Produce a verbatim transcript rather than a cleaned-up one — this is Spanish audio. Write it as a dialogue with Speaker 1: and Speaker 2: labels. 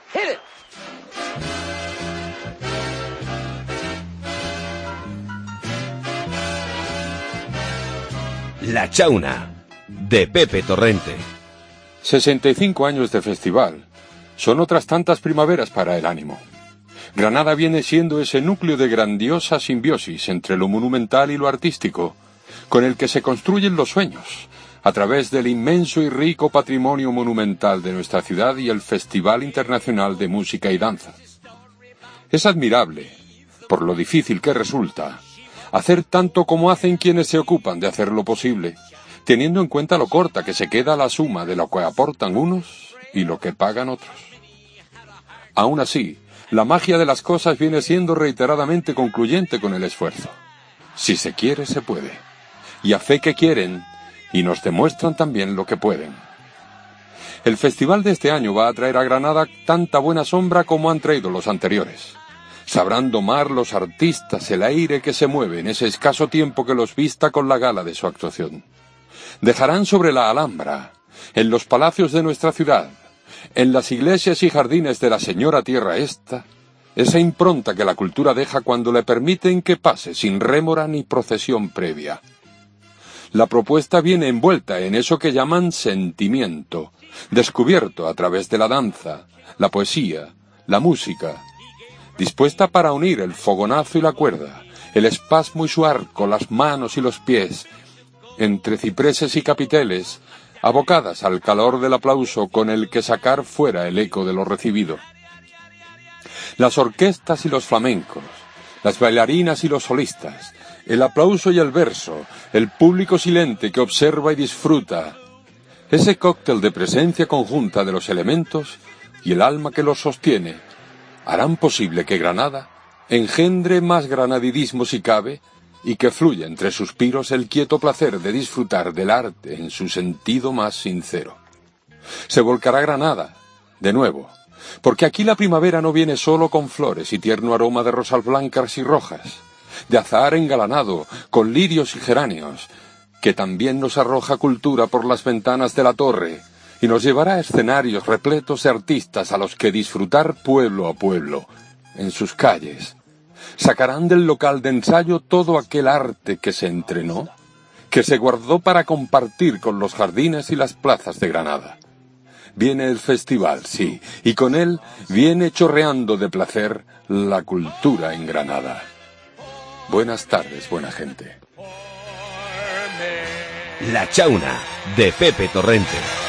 Speaker 1: Hit it.
Speaker 2: La Chauna, de Pepe Torrente.
Speaker 3: sesenta y cinco años de festival son otras tantas primaveras para el ánimo. Granada viene siendo ese núcleo de grandiosa simbiosis entre lo monumental y lo artístico, con el que se construyen los sueños, a través del inmenso y rico patrimonio monumental de nuestra ciudad y el Festival Internacional de Música y Danza. Es admirable, por lo difícil que resulta, hacer tanto como hacen quienes se ocupan de hacer lo posible, teniendo en cuenta lo corta que se queda la suma de lo que aportan unos y lo que pagan otros. Aún así, la magia de las cosas viene siendo reiteradamente concluyente con el esfuerzo. Si se quiere, se puede. Y a fe que quieren, y nos demuestran también lo que pueden. El festival de este año va a traer a Granada tanta buena sombra como han traído los anteriores. Sabrán domar los artistas el aire que se mueve en ese escaso tiempo que los vista con la gala de su actuación. Dejarán sobre la Alhambra, en los palacios de nuestra ciudad, en las iglesias y jardines de la señora tierra esta, esa impronta que la cultura deja cuando le permiten que pase sin rémora ni procesión previa. La propuesta viene envuelta en eso que llaman sentimiento, descubierto a través de la danza, la poesía, la música, dispuesta para unir el fogonazo y la cuerda, el espasmo y su arco, las manos y los pies, entre cipreses y capiteles, abocadas al calor del aplauso con el que sacar fuera el eco de lo recibido. Las orquestas y los flamencos, las bailarinas y los solistas, el aplauso y el verso, el público silente que observa y disfruta, ese cóctel de presencia conjunta de los elementos y el alma que los sostiene, harán posible que Granada engendre más granadidismo si cabe, y que fluya entre suspiros el quieto placer de disfrutar del arte en su sentido más sincero. Se volcará Granada, de nuevo, porque aquí la primavera no viene solo con flores y tierno aroma de rosas blancas y rojas, de azahar engalanado, con lirios y geranios, que también nos arroja cultura por las ventanas de la torre, y nos llevará a escenarios repletos de artistas a los que disfrutar pueblo a pueblo, en sus calles. Sacarán del local de ensayo todo aquel arte que se entrenó, que se guardó para compartir con los jardines y las plazas de Granada. Viene el festival, sí, y con él viene chorreando de placer la cultura en Granada. Buenas tardes, buena gente.
Speaker 2: La Chauna, de Pepe Torrente.